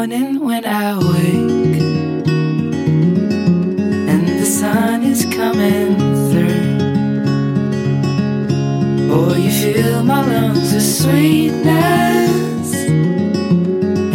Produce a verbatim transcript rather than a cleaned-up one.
morning when I wake and the sun is coming through. Oh, you fill my lungs with sweetness.